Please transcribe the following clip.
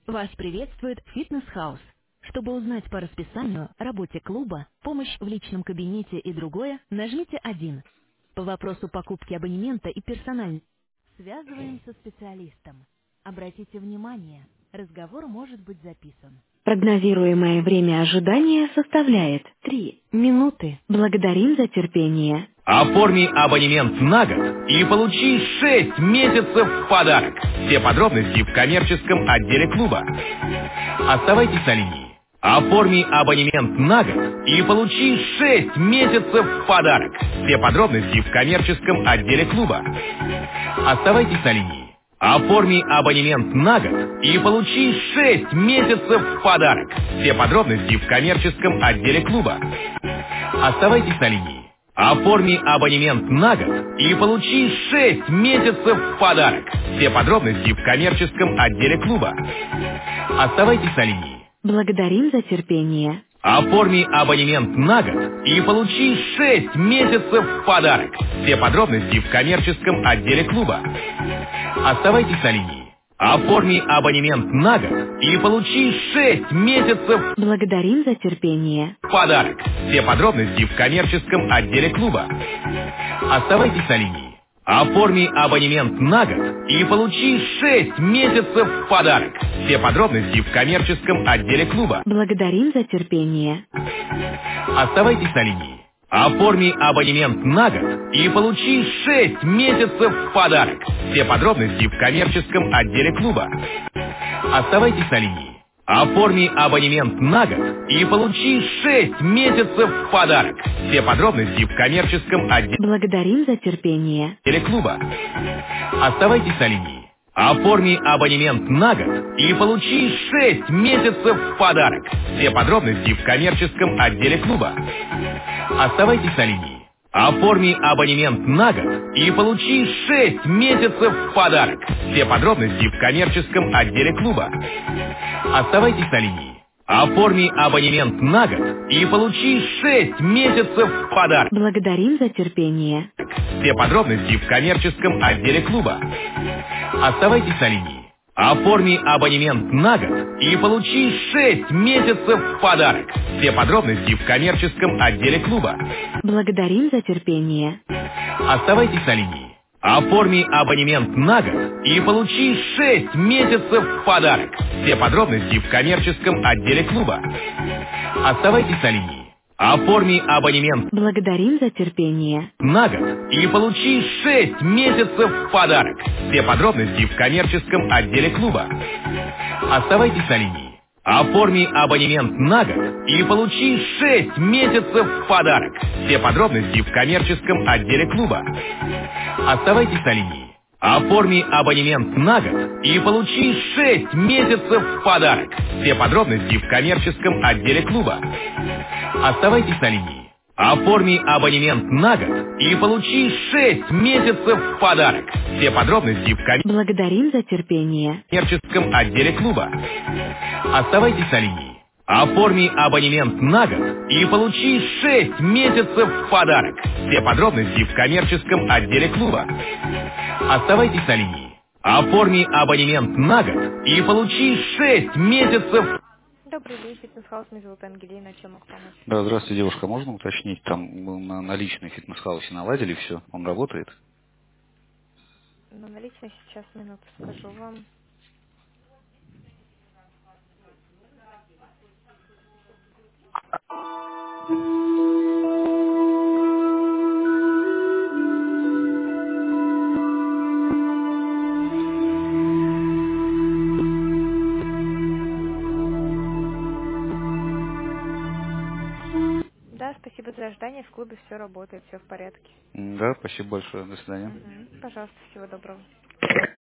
Вас приветствует фитнес-хаус. Чтобы узнать по расписанию, работе клуба, помощь в личном кабинете и другое, нажмите 1. По вопросу покупки абонемента и персонально. Связываем со специалистом. Обратите внимание, разговор может быть записан. Прогнозируемое время ожидания составляет 3 минуты. Благодарим за терпение. Оформи абонемент на год и получи 6 месяцев в подарок. Все подробности в коммерческом отделе клуба. Оставайтесь на линии. Оформи абонемент на год и получи 6 месяцев в подарок. Все подробности в коммерческом отделе клуба. Оставайтесь на линии. Оформи абонемент на год и получи 6 месяцев в подарок. Все подробности в коммерческом отделе клуба. Оставайтесь на линии. Оформи абонемент на год и получи 6 месяцев в подарок. Все подробности в коммерческом отделе клуба. Оставайтесь на линии. Благодарим за терпение. Оформи абонемент на год и получи 6 месяцев в подарок. Все подробности в коммерческом отделе клуба. Оставайтесь на линии. Оформи абонемент на год и получи 6 месяцев Благодарим за терпение. в подарок. Все подробности в коммерческом отделе клуба. Оставайтесь на линии. Оформи абонемент на год и получи 6 месяцев в подарок. Все подробности в коммерческом отделе клуба. Благодарим за терпение. Оставайтесь на линии. Оформи абонемент на год и получи 6 месяцев в подарок. Все подробности в коммерческом отделе клуба. Оставайтесь на линии. Оформи абонемент на год и получи 6 месяцев в подарок. Все подробности в коммерческом Благодарим за терпение. отделе клуба. Оставайтесь на линии. Оформи абонемент на год и получи 6 месяцев в подарок. Все подробности в коммерческом отделе клуба. Оставайтесь на линии. Оформи абонемент на год и получи 6 месяцев в подарок. Все подробности в коммерческом отделе клуба. Оставайтесь на линии. Оформи абонемент на год и получи 6 месяцев в подарок. Благодарим за терпение. Все подробности в коммерческом отделе клуба. Оставайтесь на линии. Оформи абонемент на год и получи 6 месяцев в подарок. Все подробности в коммерческом отделе клуба. Благодарим за терпение. Оставайтесь на линии. Оформи абонемент на год и получи 6 месяцев в подарок. Все подробности в коммерческом отделе клуба. Оставайтесь на линии. Оформи абонемент Благодарим за терпение. на год и получи 6 месяцев в подарок. Все подробности в коммерческом отделе клуба. Оставайтесь на линии. Оформи абонемент на год и получи 6 месяцев в подарок. Все подробности в коммерческом отделе клуба. Оставайтесь на линии. Оформи абонемент на год и получи 6 месяцев в подарок. Все подробности в коммерческом отделе клуба. Оставайтесь на линии. Оформи абонемент на год и получи 6 месяцев в подарок. Все подробности в Благодарим за терпение. коммерческом отделе клуба. Оставайтесь на линии. Оформи абонемент на год и получи 6 месяцев в подарок. Все подробности в коммерческом отделе клуба. Оставайтесь на линии. Оформи абонемент на год и получи 6 месяцев. Добрый день, фитнес-хаус, меня зовут Ангелина, чем могу помочь? Да, здравствуйте, девушка. Можно уточнить, там мы на наличный фитнес-хаусе наладили все? Он работает? Ну, наличные сейчас минуту скажу вам. Да, спасибо за ожидание, в клубе все работает, все в порядке. Да, спасибо большое. До свидания. Пожалуйста, всего доброго.